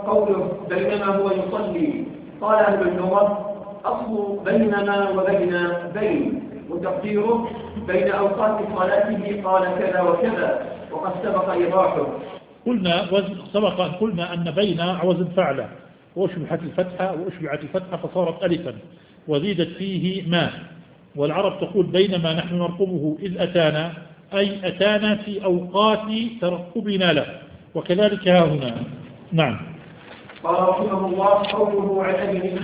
قوله بينما هو يصلي. قال أهل اللغة أصل بينما وبين بين، وتقديره بين أوقات صلاته قال كذا وكذا، وقد سبق إيضاحه. قلنا أن بين وزن فعلة، وأشبعت الفتحة فصارت ألفا وزيدت فيه ما. والعرب تقول بينما نحن نرقبه إذ أتانا، أي أتانا في أوقات ترقبنا له، وكذلك ها هنا. نعم. قال رحمه الله قوله عن أبي